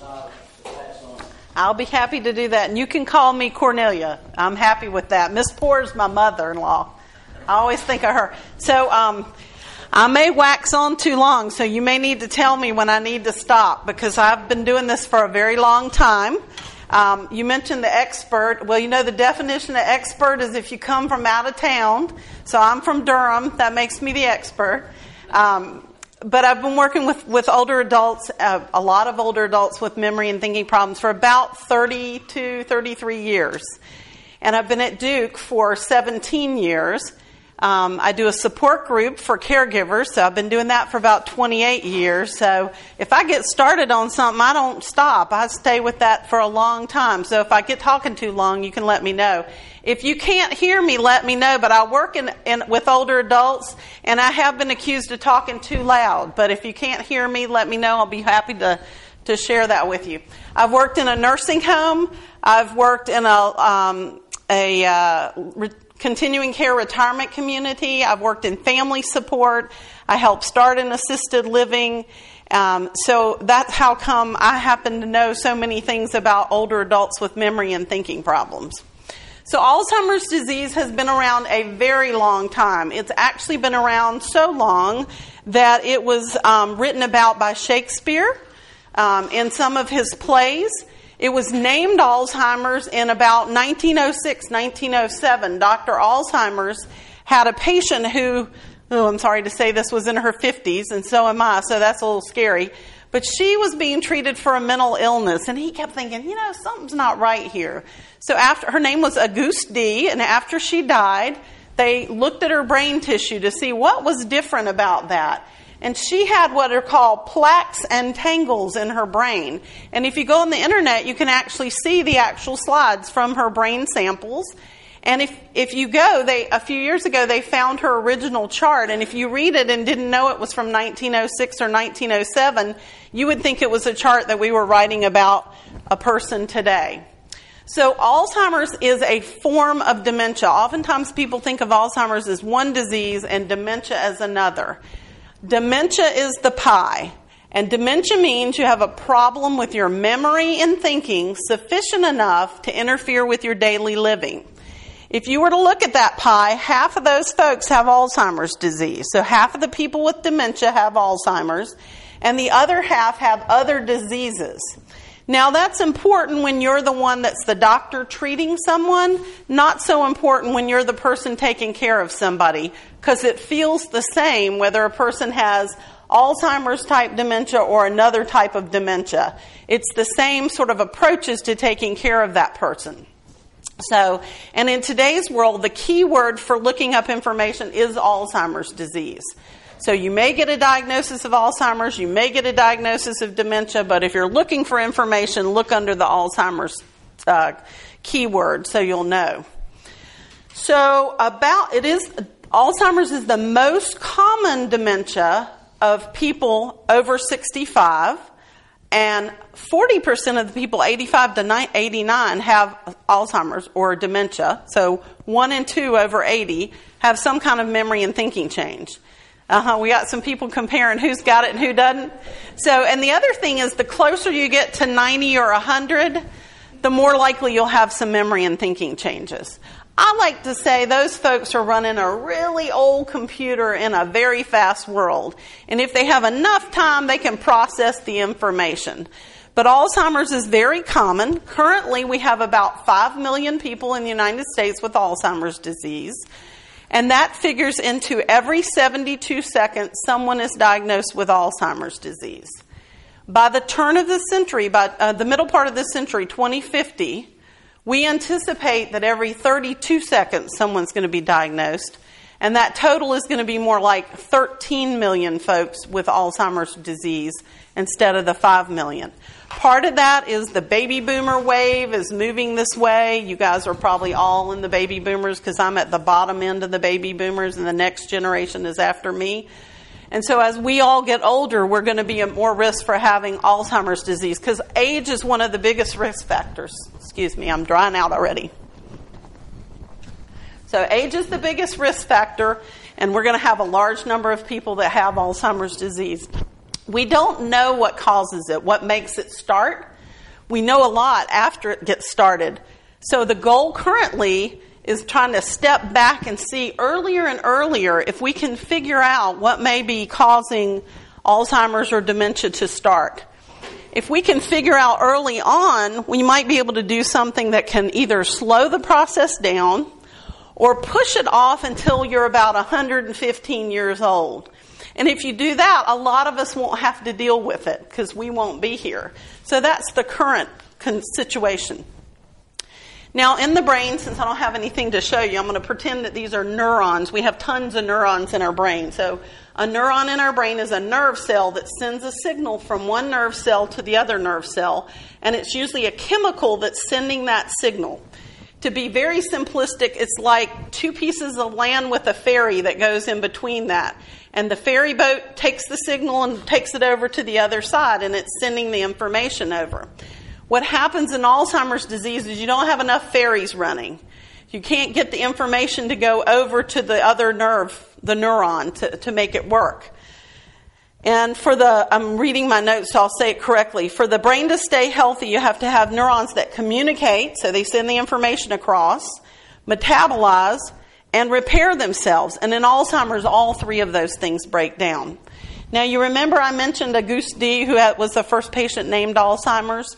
I'll be happy to do that. And you can call me Cornelia. I'm happy with that. Miss Poor's my mother-in-law. I always think of her. So I may wax on too long, so you may need to tell me when I need to stop, because I've been doing this for a very long time. You mentioned the expert. Well, you know, the definition of expert is if you come from out of town. So I'm from Durham. That makes me the expert. But I've been working with older adults, a lot of older adults with memory and thinking problems for about 32, 33 years. And I've been at Duke for 17 years. I do a support group for caregivers, so I've been doing that for about 28 years. So if I get started on something, I don't stop. I stay with that for a long time. So if I get talking too long, you can let me know. If you can't hear me, let me know. But I work with older adults, and I have been accused of talking too loud. But if you can't hear me, let me know. I'll be happy to share that with you. I've worked in a nursing home. I've worked in a continuing care retirement community. I've worked in family support. I helped start an assisted living. So that's how come I happen to know so many things about older adults with memory and thinking problems. So Alzheimer's disease has been around a very long time. It's actually been around so long that it was written about by Shakespeare in some of his plays. It was named Alzheimer's in about 1906, 1907. Dr. Alzheimer's had a patient who, I'm sorry to say this, was in her 50s, and so am I, so that's a little scary. But she was being treated for a mental illness, and he kept thinking, something's not right here. So her name was Auguste D., and after she died, they looked at her brain tissue to see what was different about that. And she had what are called plaques and tangles in her brain. And if you go on the internet, you can actually see the actual slides from her brain samples. And if you go, a few years ago, they found her original chart. And if you read it and didn't know it was from 1906 or 1907, you would think it was a chart that we were writing about a person today. So Alzheimer's is a form of dementia. Oftentimes people think of Alzheimer's as one disease and dementia as another. Dementia is the pie, and dementia means you have a problem with your memory and thinking sufficient enough to interfere with your daily living. If you were to look at that pie, half of those folks have Alzheimer's disease. So half of the people with dementia have Alzheimer's, and the other half have other diseases. Now, that's important when you're the one that's the doctor treating someone, not so important when you're the person taking care of somebody, because it feels the same whether a person has Alzheimer's type dementia or another type of dementia. It's the same sort of approaches to taking care of that person. So, and in today's world, the key word for looking up information is Alzheimer's disease. So you may get a diagnosis of Alzheimer's, you may get a diagnosis of dementia, but if you're looking for information, look under the Alzheimer's keyword so you'll know. So Alzheimer's is the most common dementia of people over 65, and 40% of the people 85 to 89 have Alzheimer's or dementia. So 1 in 2 over 80 have some kind of memory and thinking change. We got some people comparing who's got it and who doesn't. So, and the other thing is the closer you get to 90 or 100, the more likely you'll have some memory and thinking changes. I like to say those folks are running a really old computer in a very fast world. And if they have enough time, they can process the information. But Alzheimer's is very common. Currently, we have about 5 million people in the United States with Alzheimer's disease. And that figures into every 72 seconds, someone is diagnosed with Alzheimer's disease. By the turn of the century, by the middle part of the century, 2050, we anticipate that every 32 seconds, someone's going to be diagnosed. And that total is going to be more like 13 million folks with Alzheimer's disease instead of the 5 million. Part of that is the baby boomer wave is moving this way. You guys are probably all in the baby boomers because I'm at the bottom end of the baby boomers and the next generation is after me. And so as we all get older, we're going to be at more risk for having Alzheimer's disease because age is one of the biggest risk factors. Excuse me, I'm drying out already. So age is the biggest risk factor, and we're going to have a large number of people that have Alzheimer's disease. We don't know what causes it, what makes it start. We know a lot after it gets started. So the goal currently is trying to step back and see earlier and earlier if we can figure out what may be causing Alzheimer's or dementia to start. If we can figure out early on, we might be able to do something that can either slow the process down or push it off until you're about 115 years old. And if you do that, a lot of us won't have to deal with it because we won't be here. So that's the current situation. Now, in the brain, since I don't have anything to show you, I'm going to pretend that these are neurons. We have tons of neurons in our brain. So a neuron in our brain is a nerve cell that sends a signal from one nerve cell to the other nerve cell, and it's usually a chemical that's sending that signal. To be very simplistic, it's like two pieces of land with a ferry that goes in between that. And the ferry boat takes the signal and takes it over to the other side, and it's sending the information over. What happens in Alzheimer's disease is you don't have enough ferries running. You can't get the information to go over to the other nerve, the neuron, to make it work. And I'm reading my notes, so I'll say it correctly. For the brain to stay healthy, you have to have neurons that communicate, so they send the information across, metabolize, and repair themselves. And in Alzheimer's, all three of those things break down. Now, you remember I mentioned Auguste D., who was the first patient named Alzheimer's?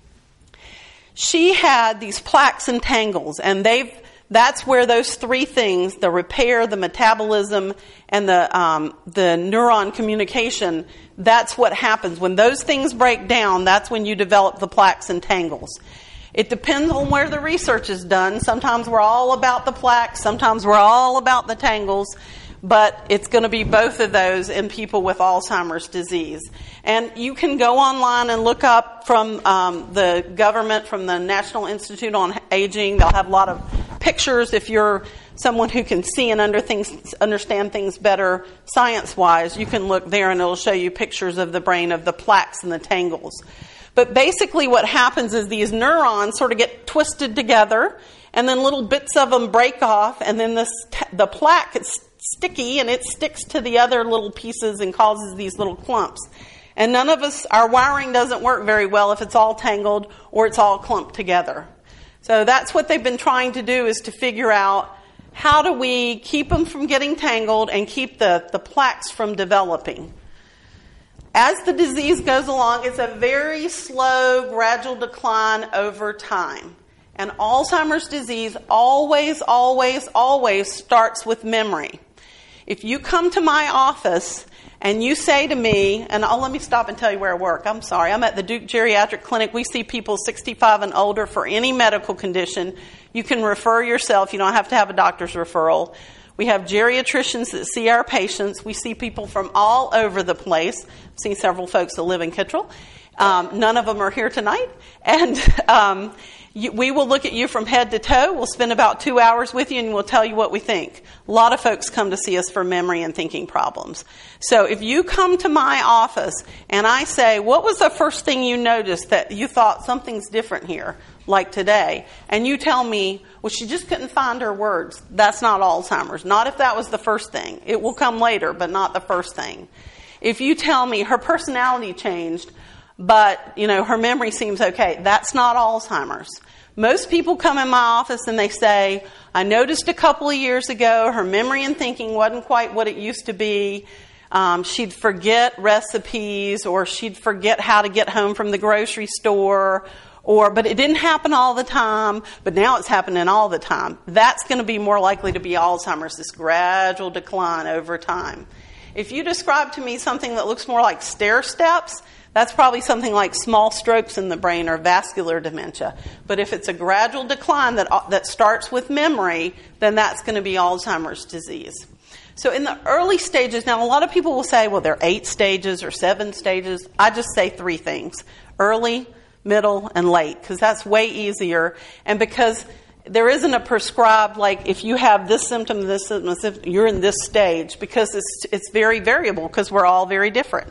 She had these plaques and tangles, and that's where those three things, the repair, the metabolism, and the neuron communication, that's what happens. When those things break down, that's when you develop the plaques and tangles. It depends on where the research is done. Sometimes we're all about the plaques, sometimes we're all about the tangles, but it's going to be both of those in people with Alzheimer's disease. And you can go online and look up from the government, from the National Institute on Aging. They'll have a lot of pictures if you're someone who can see and understand things better science-wise. You can look there and it'll show you pictures of the brain, of the plaques and the tangles. But basically what happens is these neurons sort of get twisted together, and then little bits of them break off, and then the plaque is sticky, and it sticks to the other little pieces and causes these little clumps. And none of us, our wiring doesn't work very well if it's all tangled or it's all clumped together. So that's what they've been trying to do, is to figure out how do we keep them from getting tangled and keep the plaques from developing. As the disease goes along, it's a very slow, gradual decline over time. And Alzheimer's disease always, always, always starts with memory. If you come to my office and you say to me, and let me stop and tell you where I work. I'm sorry. I'm at the Duke Geriatric Clinic. We see people 65 and older for any medical condition. You can refer yourself. You don't have to have a doctor's referral. We have geriatricians that see our patients. We see people from all over the place. I've seen several folks that live in Kittrell. None of them are here tonight. And we will look at you from head to toe. We'll spend about 2 hours with you, and we'll tell you what we think. A lot of folks come to see us for memory and thinking problems. So if you come to my office and I say, what was the first thing you noticed that you thought something's different here, like today? And you tell me, well, she just couldn't find her words. That's not Alzheimer's. Not if that was the first thing. It will come later, but not the first thing. If you tell me her personality changed, but, her memory seems okay, that's not Alzheimer's. Most people come in my office and they say, I noticed a couple of years ago her memory and thinking wasn't quite what it used to be. She'd forget recipes, or she'd forget how to get home from the grocery store, but it didn't happen all the time, but now it's happening all the time. That's going to be more likely to be Alzheimer's, this gradual decline over time. If you describe to me something that looks more like stair steps, that's probably something like small strokes in the brain or vascular dementia. But if it's a gradual decline that starts with memory, then that's going to be Alzheimer's disease. So in the early stages, now a lot of people will say, well, there are 8 stages or 7 stages. I just say 3 things: early, middle, and late, because that's way easier. And because there isn't a prescribed, like, if you have this symptom, you're in this stage, because it's very variable, because we're all very different.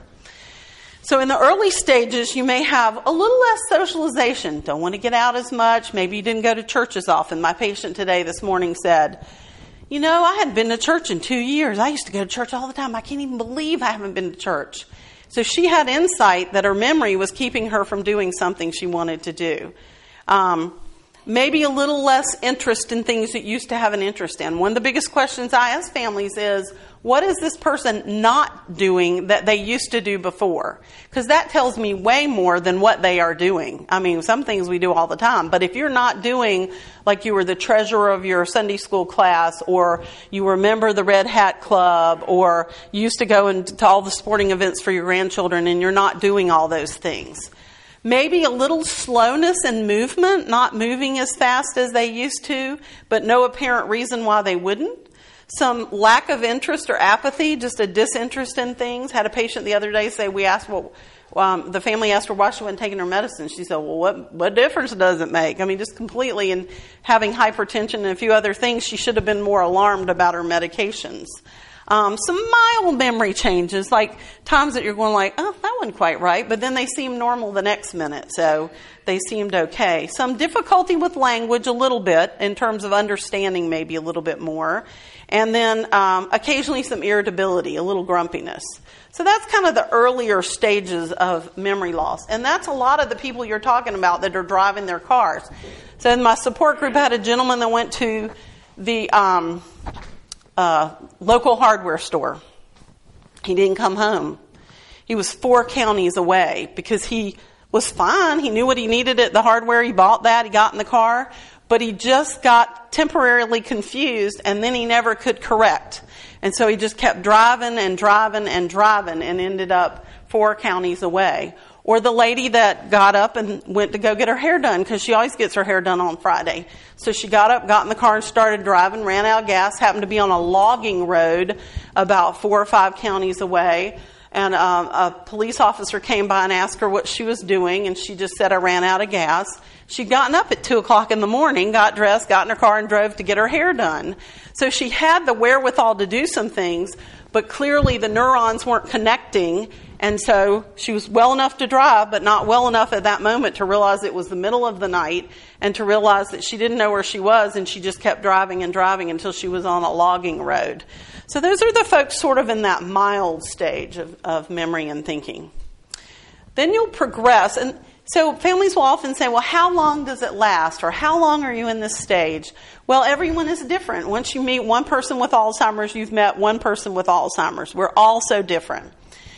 So in the early stages, you may have a little less socialization. Don't want to get out as much. Maybe you didn't go to church as often. My patient today this morning said, I hadn't been to church in 2 years. I used to go to church all the time. I can't even believe I haven't been to church. So she had insight that her memory was keeping her from doing something she wanted to do. Maybe a little less interest in things that used to have an interest in. One of the biggest questions I ask families is, what is this person not doing that they used to do before? Because that tells me way more than what they are doing. I mean, some things we do all the time, but if you're not doing, like you were the treasurer of your Sunday school class, or you remember the Red Hat Club, or you used to go to all the sporting events for your grandchildren, and you're not doing all those things. Maybe a little slowness in movement, not moving as fast as they used to, but no apparent reason why they wouldn't. Some lack of interest or apathy, just a disinterest in things. Had a patient the other day say, the family asked her why she wasn't taking her medicine. She said, well, what difference does it make? I mean, just completely, and having hypertension and a few other things, she should have been more alarmed about her medications. Some mild memory changes, like times that you're going like, oh, that wasn't quite right, but then they seem normal the next minute, so they seemed okay. Some difficulty with language a little bit, in terms of understanding maybe a little bit more. And then occasionally some irritability, a little grumpiness. So that's kind of the earlier stages of memory loss. And that's a lot of the people you're talking about that are driving their cars. So in my support group, I had a gentleman that went to the local hardware store. He didn't come home. He was 4 counties away because he was fine. He knew what he needed at the hardware. He bought that. He got in the car. But he just got temporarily confused, and then he never could correct. And so he just kept driving and driving and driving and ended up 4 counties away. Or the lady that got up and went to go get her hair done, because she always gets her hair done on Friday. So she got up, got in the car, and started driving, ran out of gas, happened to be on a logging road about 4 or 5 counties away. And a police officer came by and asked her what she was doing, and she just said, I ran out of gas. She'd gotten up at 2 o'clock in the morning, got dressed, got in her car, and drove to get her hair done. So she had the wherewithal to do some things, but clearly the neurons weren't connecting, and so she was well enough to drive, but not well enough at that moment to realize it was the middle of the night, and to realize that she didn't know where she was, and she just kept driving and driving until she was on a logging road. So those are the folks sort of in that mild stage of memory and thinking. Then you'll progress, and so families will often say, well, how long does it last? Or how long are you in this stage? Well, everyone is different. Once you meet one person with Alzheimer's, you've met one person with Alzheimer's. We're all so different.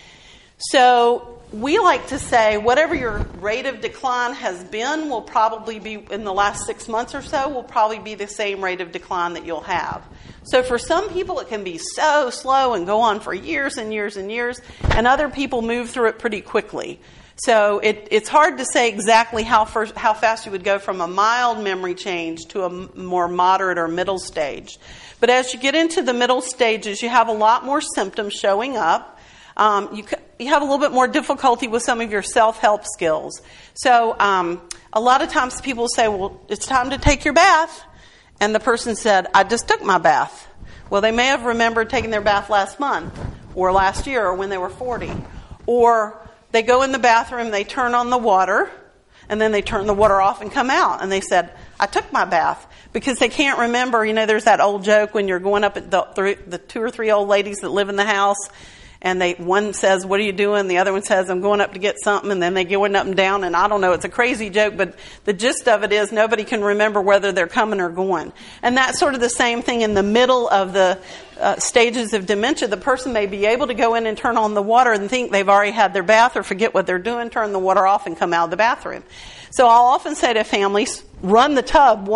So we like to say whatever your rate of decline has been will probably be, in the last 6 months or so, will probably be the same rate of decline that you'll have. So for some people, it can be so slow and go on for years and years and years, and other people move through it pretty quickly. So it's hard to say exactly how fast you would go from a mild memory change to a more moderate or middle stage. But as you get into the middle stages, you have a lot more symptoms showing up. You have a little bit more difficulty with some of your self-help skills. So a lot of times people say, well, it's time to take your bath. And the person said, I just took my bath. Well, they may have remembered taking their bath last month or last year or when they were 40. Or they go in the bathroom, they turn on the water, and then they turn the water off and come out. And they said, I took my bath. Because they can't remember, there's that old joke when you're going up at the 2 or 3 old ladies that live in the house, and one says, what are you doing? The other one says, I'm going up to get something, and then they go up and down, and I don't know, it's a crazy joke, but the gist of it is nobody can remember whether they're coming or going. And that's sort of the same thing in the middle of the stages of dementia. The person may be able to go in and turn on the water and think they've already had their bath or forget what they're doing, turn the water off, and come out of the bathroom. So I'll often say to families, run the tub,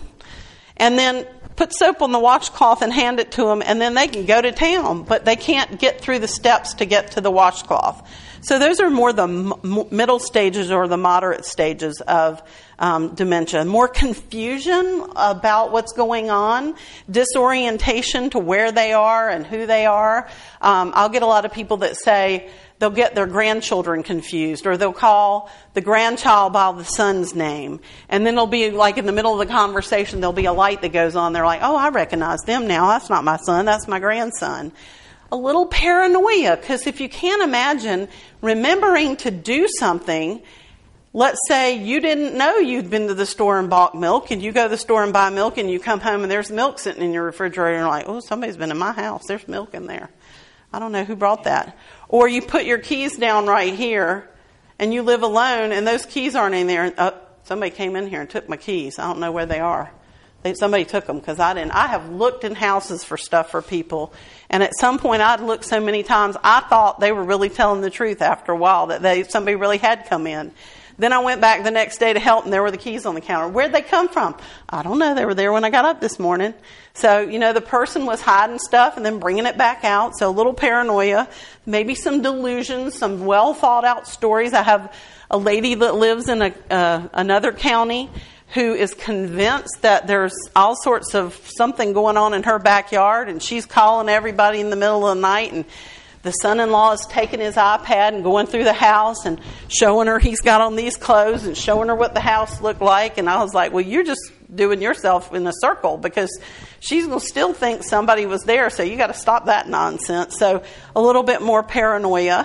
and then put soap on the washcloth and hand it to them, and then they can go to town, but they can't get through the steps to get to the washcloth. So those are more the middle stages or the moderate stages of dementia. More confusion about what's going on, disorientation to where they are and who they are. I'll get a lot of people that say they'll get their grandchildren confused, or they'll call the grandchild by the son's name. And then it'll be like in the middle of the conversation, there'll be a light that goes on. They're like, oh, I recognize them now. That's not my son. That's my grandson. A little paranoia, because if you can't imagine remembering to do something, let's say you didn't know you'd been to the store and bought milk, and you go to the store and buy milk, and you come home and there's milk sitting in your refrigerator, and you're like, oh, somebody's been in my house. There's milk in there. I don't know who brought that. Or you put your keys down right here and you live alone and those keys aren't in there. Somebody came in here and took my keys. I don't know where they are. Somebody took them because I didn't. I have looked in houses for stuff for people. And at some point I'd looked so many times I thought they were really telling the truth after a while, that somebody really had come in. Then I went back the next day to help, and there were the keys on the counter. Where'd they come from? I don't know. They were there when I got up this morning. So, the person was hiding stuff and then bringing it back out. So a little paranoia, maybe some delusions, some well-thought-out stories. I have a lady that lives in another county who is convinced that there's all sorts of something going on in her backyard, and she's calling everybody in the middle of the night, and the son-in-law is taking his iPad and going through the house and showing her he's got on these clothes and showing her what the house looked like. And I was like, well, you're just doing yourself in a circle because she's going to still think somebody was there. So you got to stop that nonsense. So a little bit more paranoia.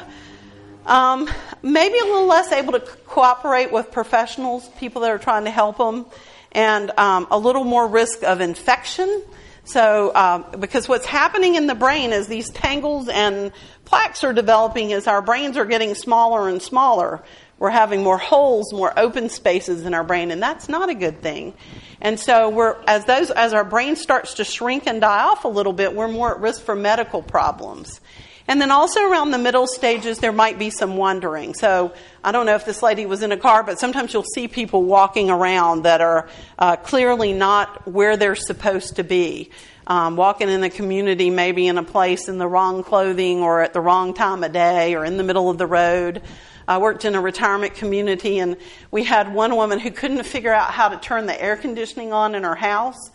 Maybe a little less able to cooperate with professionals, people that are trying to help them, and a little more risk of infection. So, because what's happening in the brain is these tangles and plaques are developing as our brains are getting smaller and smaller. We're having more holes, more open spaces in our brain, and that's not a good thing. And so as our brain starts to shrink and die off a little bit, we're more at risk for medical problems. And then also around the middle stages, there might be some wandering. So I don't know if this lady was in a car, but sometimes you'll see people walking around that are clearly not where they're supposed to be. Walking in a community, maybe in a place in the wrong clothing or at the wrong time of day or in the middle of the road. I worked in a retirement community, and we had one woman who couldn't figure out how to turn the air conditioning on in her house.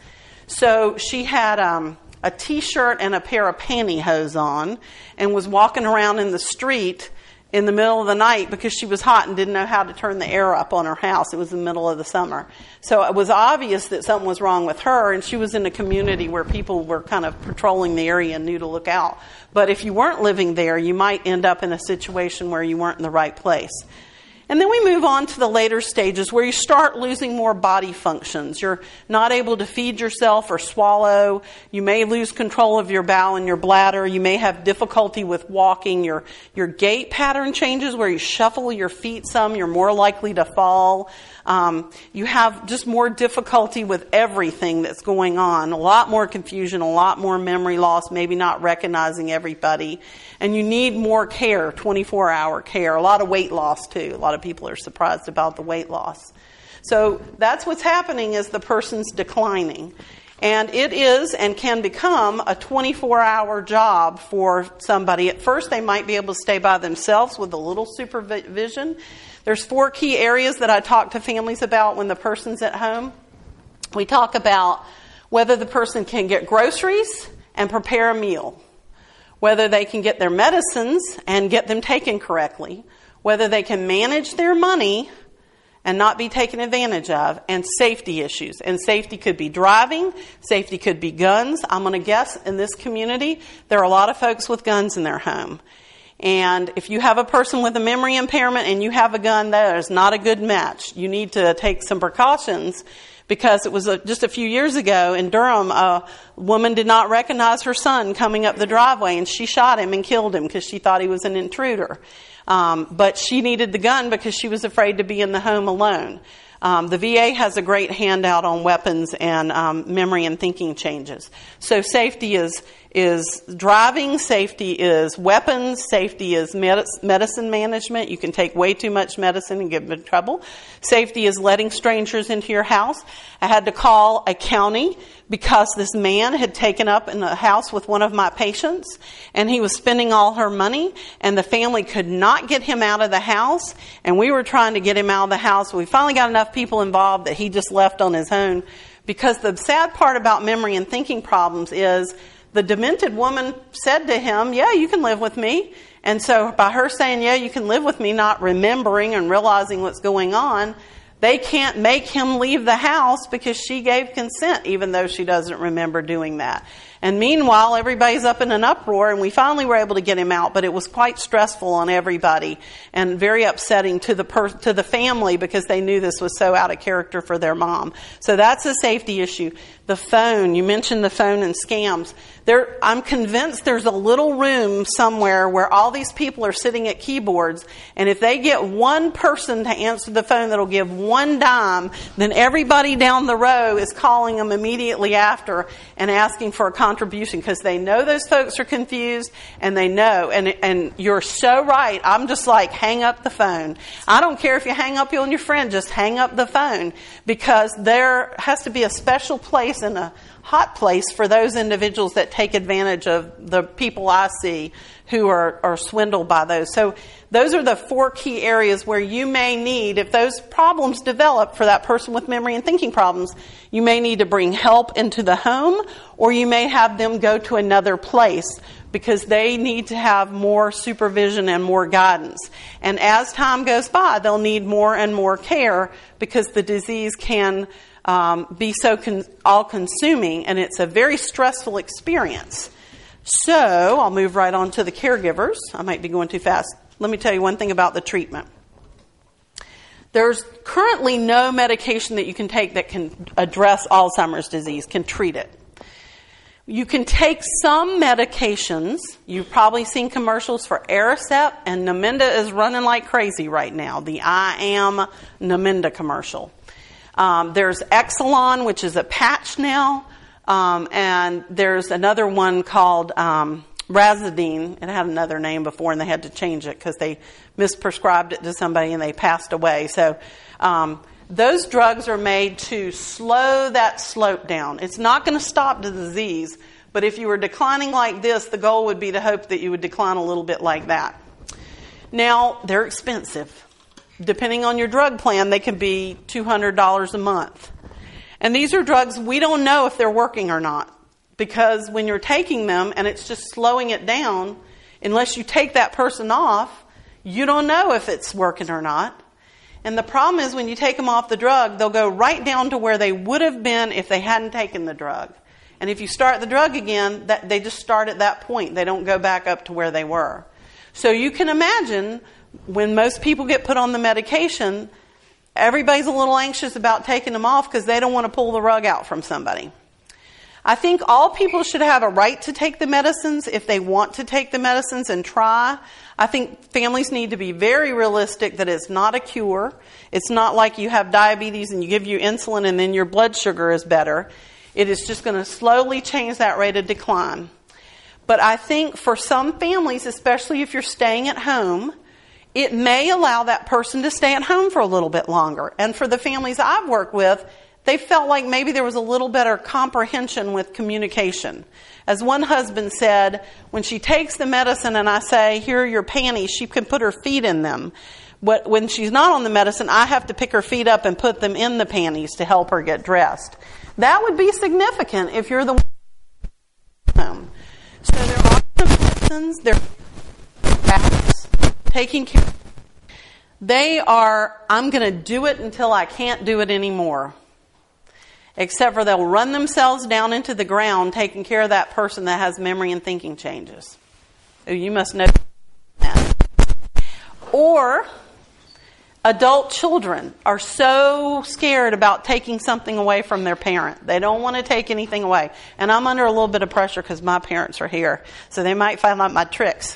So she had a T-shirt and a pair of pantyhose on and was walking around in the street in the middle of the night because she was hot and didn't know how to turn the air up on her house. It was the middle of the summer. So it was obvious that something was wrong with her, and she was in a community where people were kind of patrolling the area and knew to look out. But if you weren't living there, you might end up in a situation where you weren't in the right place. And then we move on to the later stages where you start losing more body functions. You're not able to feed yourself or swallow. You may lose control of your bowel and your bladder. You may have difficulty with walking. Your gait pattern changes where you shuffle your feet some. You're more likely to fall. You have just more difficulty with everything that's going on. A lot more confusion, a lot more memory loss, maybe not recognizing everybody. And you need more care, 24-hour care. A lot of weight loss, too. A lot of people are surprised about the weight loss. So that's what's happening is the person's declining. And it is and can become a 24-hour job for somebody. At first, they might be able to stay by themselves with a little supervision. There's 4 key areas that I talk to families about when the person's at home. We talk about whether the person can get groceries and prepare a meal, whether they can get their medicines and get them taken correctly, whether they can manage their money and not be taken advantage of, and safety issues. And safety could be driving, safety could be guns. I'm going to guess in this community there are a lot of folks with guns in their home. And if you have a person with a memory impairment and you have a gun, that is not a good match. You need to take some precautions because it was just a few years ago in Durham, a woman did not recognize her son coming up the driveway, and she shot him and killed him because she thought he was an intruder. But she needed the gun because she was afraid to be in the home alone. The VA has a great handout on weapons and memory and thinking changes. So safety is driving, safety is weapons, safety is medicine management. You can take way too much medicine and get in trouble. Safety is letting strangers into your house. I had to call a county because this man had taken up in the house with one of my patients, and he was spending all her money, and the family could not get him out of the house, and we were trying to get him out of the house. We finally got enough people involved that he just left on his own, because the sad part about memory and thinking problems is the demented woman said to him, yeah, you can live with me. And so by her saying, yeah, you can live with me, not remembering and realizing what's going on, they can't make him leave the house because she gave consent, even though she doesn't remember doing that. And meanwhile, everybody's up in an uproar, and we finally were able to get him out, but it was quite stressful on everybody and very upsetting to the family because they knew this was so out of character for their mom. So that's a safety issue. The phone, you mentioned the phone and scams. I'm convinced there's a little room somewhere where all these people are sitting at keyboards, and if they get one person to answer the phone that'll give one dime, then everybody down the row is calling them immediately after and asking for a contribution because they know those folks are confused, and they know. And you're so right. I'm just like, hang up the phone. I don't care if you hang up on your friend, just hang up the phone, because there has to be a special place and a hot place for those individuals that take advantage of the people I see who are swindled by those. So those are the 4 key areas where you may need, if those problems develop for that person with memory and thinking problems, you may need to bring help into the home, or you may have them go to another place because they need to have more supervision and more guidance. And as time goes by, they'll need more and more care because the disease can be so all-consuming, and it's a very stressful experience. So I'll move right on to the caregivers. I might be going too fast. Let me tell you one thing about the treatment. There's currently no medication that you can take that can address Alzheimer's disease, can treat it. You can take some medications. You've probably seen commercials for Aricept, and Namenda is running like crazy right now, the I Am Namenda commercial. There's Exelon, which is a patch now, and there's another one called Razidine. It had another name before, and they had to change it because they misprescribed it to somebody and they passed away. So those drugs are made to slow that slope down. It's not going to stop the disease, but if you were declining like this, the goal would be to hope that you would decline a little bit like that. Now, they're expensive. Depending on your drug plan, they can be $200 a month. And these are drugs we don't know if they're working or not, because when you're taking them and it's just slowing it down, unless you take that person off, you don't know if it's working or not. And the problem is when you take them off the drug, they'll go right down to where they would have been if they hadn't taken the drug. And if you start the drug again, they just start at that point. They don't go back up to where they were. So you can imagine when most people get put on the medication, everybody's a little anxious about taking them off because they don't want to pull the rug out from somebody. I think all people should have a right to take the medicines if they want to take the medicines and try. I think families need to be very realistic that it's not a cure. It's not like you have diabetes and you give you insulin and then your blood sugar is better. It is just going to slowly change that rate of decline. But I think for some families, especially if you're staying at home, it may allow that person to stay at home for a little bit longer. And for the families I've worked with, they felt like maybe there was a little better comprehension with communication. As one husband said, when she takes the medicine and I say, here are your panties, she can put her feet in them. But when she's not on the medicine, I have to pick her feet up and put them in the panties to help her get dressed. That would be significant if you're the one home. So there are some medicines, there are facts, taking care. They are, I'm going to do it until I can't do it anymore. Except for they'll run themselves down into the ground taking care of that person that has memory and thinking changes. You must know that. Or adult children are so scared about taking something away from their parent. They don't want to take anything away. And I'm under a little bit of pressure because my parents are here. So they might find out my tricks.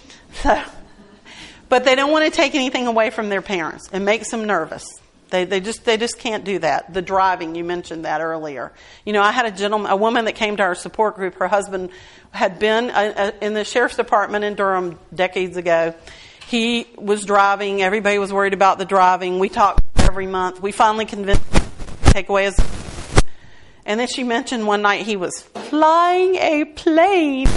But they don't want to take anything away from their parents. It makes them nervous. They just can't do that. The driving, you mentioned that earlier. You know, I had a woman that came to our support group. Her husband had been in the sheriff's department in Durham decades ago. He was driving. Everybody was worried about the driving. We talked every month. We finally convinced him to take away his. And then she mentioned one night he was flying a plane.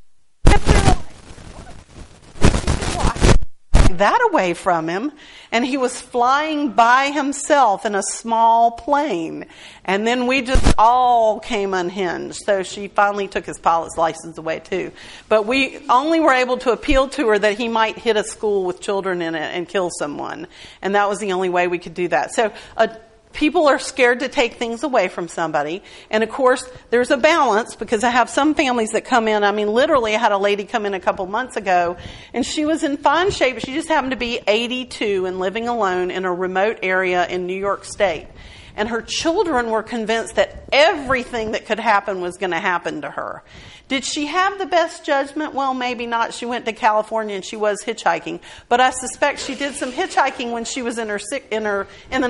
That away from him, and he was flying by himself in a small plane, and then we just all came unhinged. So she finally took his pilot's license away too, but we only were able to appeal to her that he might hit a school with children in it and kill someone, and that was the only way we could do that. So People are scared to take things away from somebody. And of course, there's a balance, because I have some families that come in. I mean, literally, I had a lady come in a couple months ago, and she was in fine shape. She just happened to be 82 and living alone in a remote area in New York State. And her children were convinced that everything that could happen was going to happen to her. Did she have the best judgment? Well, maybe not. She went to California and she was hitchhiking. But I suspect she did some hitchhiking when she was in the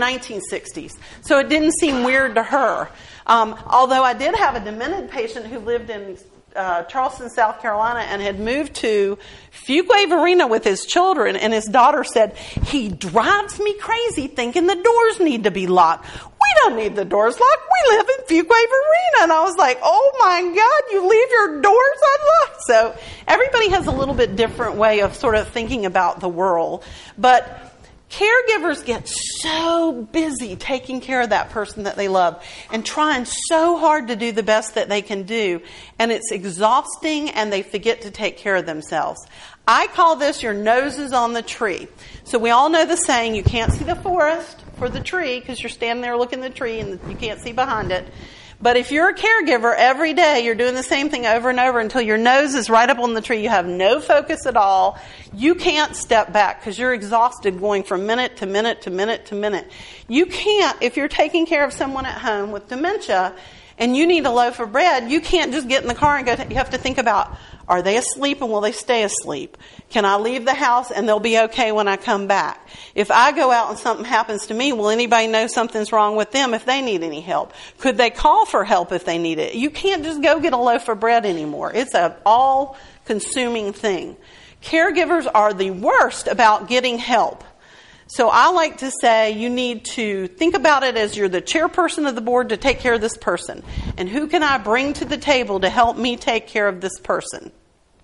1960s. So it didn't seem weird to her. Although I did have a demented patient who lived in Charleston, South Carolina, and had moved to Fuquay-Varina with his children, and his daughter said, "He drives me crazy thinking the doors need to be locked. We don't need the doors locked. We live in Fuquay-Varina." And I was like, oh my God, you leave your doors unlocked? So everybody has a little bit different way of sort of thinking about the world. But caregivers get so busy taking care of that person that they love and trying so hard to do the best that they can do. And it's exhausting, and they forget to take care of themselves. I call this your nose is on the tree. So we all know the saying, you can't see the forest for the tree because you're standing there looking at the tree and you can't see behind it. But if you're a caregiver, every day you're doing the same thing over and over until your nose is right up on the tree. You have no focus at all. You can't step back because you're exhausted going from minute to minute to minute to minute. You can't, if you're taking care of someone at home with dementia and you need a loaf of bread, you can't just get in the car and go. You have to think about, are they asleep and will they stay asleep? Can I leave the house and they'll be okay when I come back? If I go out and something happens to me, will anybody know something's wrong with them if they need any help? Could they call for help if they need it? You can't just go get a loaf of bread anymore. It's an all-consuming thing. Caregivers are the worst about getting help. So I like to say you need to think about it as you're the chairperson of the board to take care of this person. And who can I bring to the table to help me take care of this person?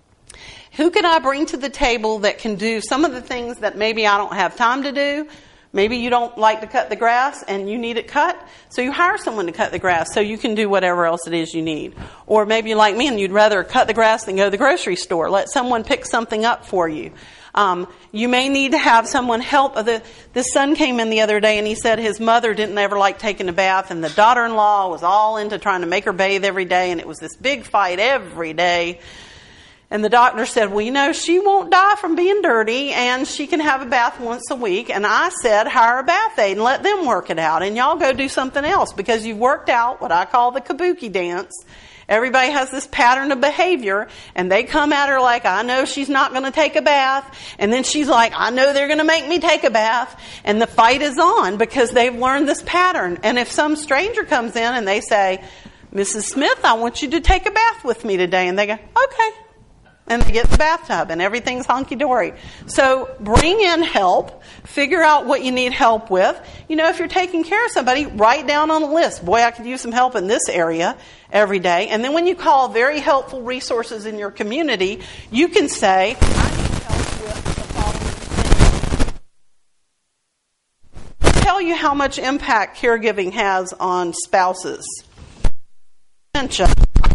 Who can I bring to the table that can do some of the things that maybe I don't have time to do? Maybe you don't like to cut the grass and you need it cut, so you hire someone to cut the grass so you can do whatever else it is you need. Or maybe you're like me and you'd rather cut the grass than go to the grocery store. Let someone pick something up for you. You may need to have someone help. This son came in the other day and he said his mother didn't ever like taking a bath, and the daughter-in-law was all into trying to make her bathe every day, and it was this big fight every day. And the doctor said, well, you know, she won't die from being dirty, and she can have a bath once a week. And I said, hire a bath aide and let them work it out, and y'all go do something else, because you've worked out what I call the kabuki dance. Everybody has this pattern of behavior, and they come at her like, I know she's not going to take a bath. And then she's like, I know they're going to make me take a bath. And the fight is on because they've learned this pattern. And if some stranger comes in and they say, Mrs. Smith, I want you to take a bath with me today. And they go, okay. And they get in the bathtub and everything's hunky-dory. So bring in help. Figure out what you need help with. You know, if you're taking care of somebody, write down on a list, boy, I could use some help in this area every day. And then when you call very helpful resources in your community, you can say, I need help with the following things. I'll tell you how much impact caregiving has on spouses. Dementia.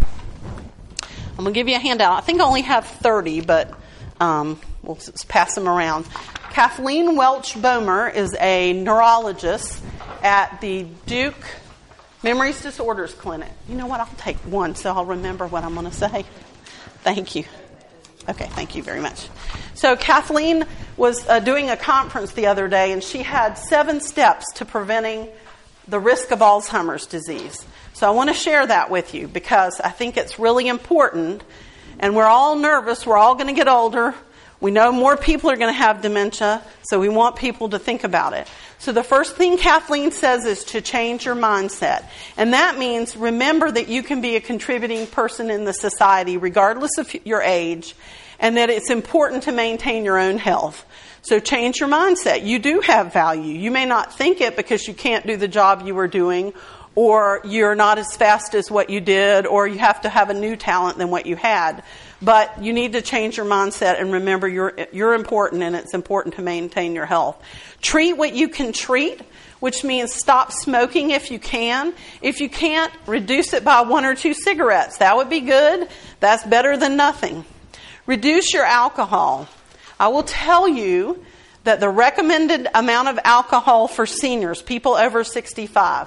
I'm going to give you a handout. I think I only have 30, but we'll just pass them around. Kathleen Welch-Bomer is a neurologist at the Duke Memories Disorders Clinic. You know what? I'll take one so I'll remember what I'm going to say. Thank you. Okay, thank you very much. So Kathleen was doing a conference the other day, and she had 7 steps to preventing the risk of Alzheimer's disease. So I want to share that with you because I think it's really important. And we're all nervous. We're all going to get older. We know more people are going to have dementia, so we want people to think about it. So the first thing Kathleen says is to change your mindset. And that means remember that you can be a contributing person in the society regardless of your age, and that it's important to maintain your own health. So change your mindset. You do have value. You may not think it because you can't do the job you were doing, or you're not as fast as what you did, or you have to have a new talent than what you had. But you need to change your mindset and remember you're important, and it's important to maintain your health. Treat what you can treat, which means stop smoking if you can. If you can't, reduce it by 1 or 2 cigarettes. That would be good. That's better than nothing. Reduce your alcohol. I will tell you that the recommended amount of alcohol for seniors, people over 65,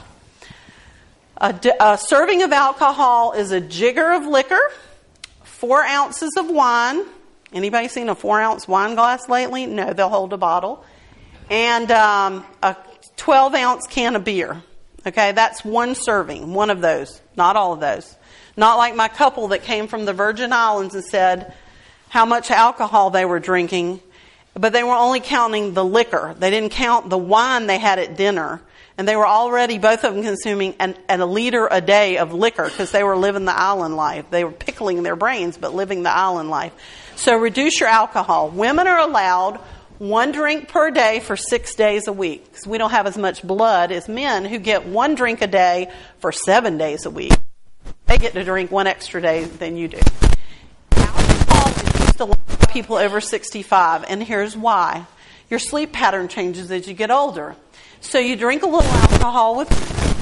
a serving of alcohol is a jigger of liquor, 4 ounces of wine. Anybody seen a 4-ounce wine glass lately? No, they'll hold a bottle. And a 12-ounce can of beer. Okay, that's one serving, one of those, not all of those. Not like my couple that came from the Virgin Islands and said how much alcohol they were drinking, but they were only counting the liquor. They didn't count the wine they had at dinner. And they were already, both of them, consuming a liter a day of liquor because they were living the island life. They were pickling their brains, but living the island life. So reduce your alcohol. Women are allowed 1 drink per day for 6 days a week because we don't have as much blood as men who get 1 drink a day for 7 days a week. They get to drink 1 extra day than you do. Alcohol is used to a lot of people over 65, and here's why. Your sleep pattern changes as you get older. So you drink a little alcohol with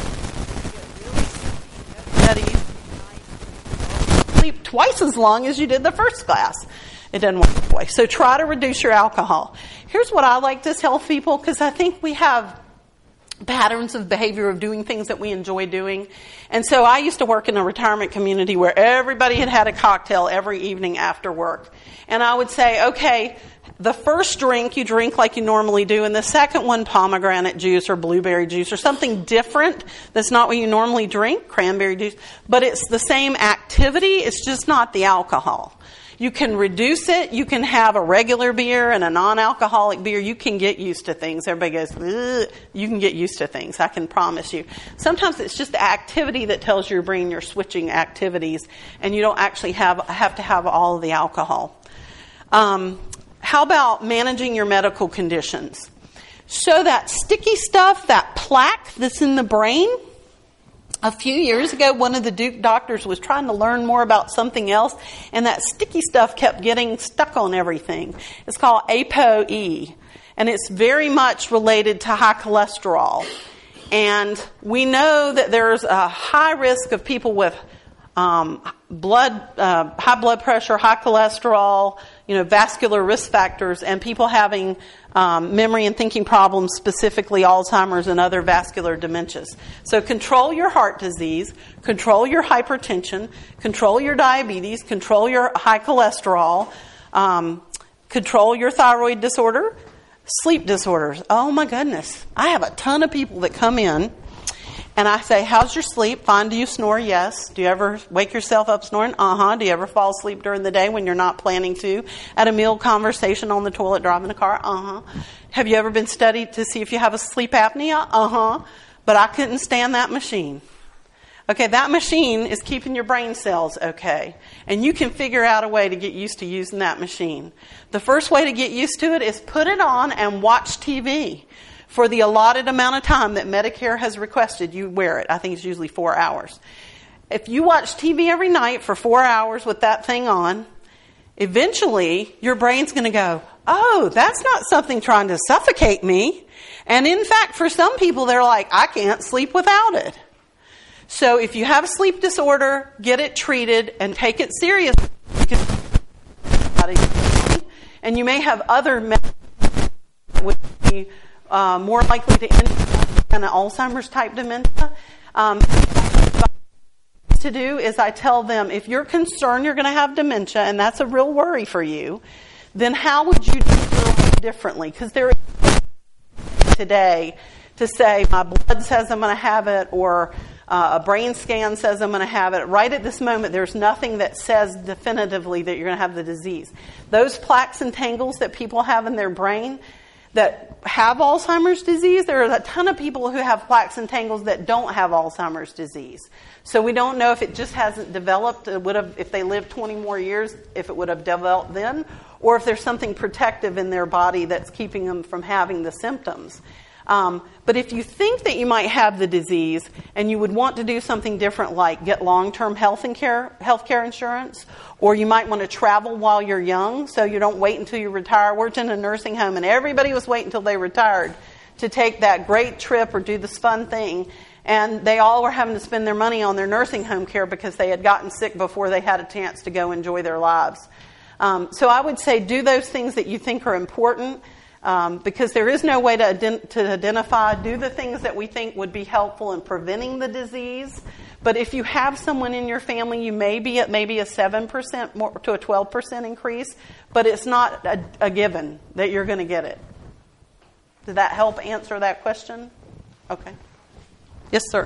sleep twice as long as you did the first glass. It doesn't work that way. So try to reduce your alcohol. Here's what I like to tell people, because I think we have patterns of behavior of doing things that we enjoy doing. And so I used to work in a retirement community where everybody had a cocktail every evening after work. And I would say, okay, the first drink you drink like you normally do, and the second one pomegranate juice or blueberry juice or something different that's not what you normally drink, cranberry juice, but it's the same activity, it's just not the alcohol. You can reduce it. You can have a regular beer and a non-alcoholic beer. You can get used to things. Everybody goes, ugh. You can get used to things, I can promise you. Sometimes it's just the activity that tells your brain you're switching activities, and you don't actually have to have all of the alcohol. How about managing your medical conditions? So that sticky stuff, that plaque that's in the brain, a few years ago, one of the Duke doctors was trying to learn more about something else, and that sticky stuff kept getting stuck on everything. It's called ApoE, and it's very much related to high cholesterol. And we know that there's a high risk of people with high blood pressure, high cholesterol, vascular risk factors, and people having memory and thinking problems, specifically Alzheimer's and other vascular dementias. So control your heart disease, control your hypertension, control your diabetes, control your high cholesterol, control your thyroid disorder, sleep disorders. Oh my goodness. I have a ton of people that come in and I say, how's your sleep? Fine. Do you snore? Yes. Do you ever wake yourself up snoring? Uh-huh. Do you ever fall asleep during the day when you're not planning to? At a meal conversation on the toilet, driving a car? Uh-huh. Have you ever been studied to see if you have a sleep apnea? Uh-huh. But I couldn't stand that machine. Okay, that machine is keeping your brain cells okay. And you can figure out a way to get used to using that machine. The first way to get used to it is put it on and watch TV. For the allotted amount of time that Medicare has requested, you wear it. I think it's usually 4 hours. If you watch TV every night for 4 hours with that thing on, eventually your brain's going to go, oh, that's not something trying to suffocate me. And in fact, for some people, they're like, I can't sleep without it. So if you have a sleep disorder, get it treated and take it seriously. And you may have other medical that would be more likely to end in an Alzheimer's type dementia. To do is I tell them, if you're concerned you're going to have dementia, and that's a real worry for you, then how would you do it differently? Because there is today to say, my blood says I'm going to have it, or a brain scan says I'm going to have it. Right at this moment, there's nothing that says definitively that you're going to have the disease. Those plaques and tangles that people have in their brain that have Alzheimer's disease, there are a ton of people who have plaques and tangles that don't have Alzheimer's disease. So we don't know if it just hasn't developed, it would have, if they lived 20 more years, if it would have developed then, or if there's something protective in their body that's keeping them from having the symptoms. But if you think that you might have the disease and you would want to do something different, like get long-term health care insurance, or you might want to travel while you're young so you don't wait until you retire. We're in a nursing home and everybody was waiting until they retired to take that great trip or do this fun thing. And they all were having to spend their money on their nursing home care because they had gotten sick before they had a chance to go enjoy their lives. So I would say do those things that you think are important. because there is no way to identify, do the things that we think would be helpful in preventing the disease. But if you have someone in your family, you may be at maybe a 7% more to a 12% increase, but it's not a given that you're going to get it. Did that help answer that question? Okay. Yes, sir.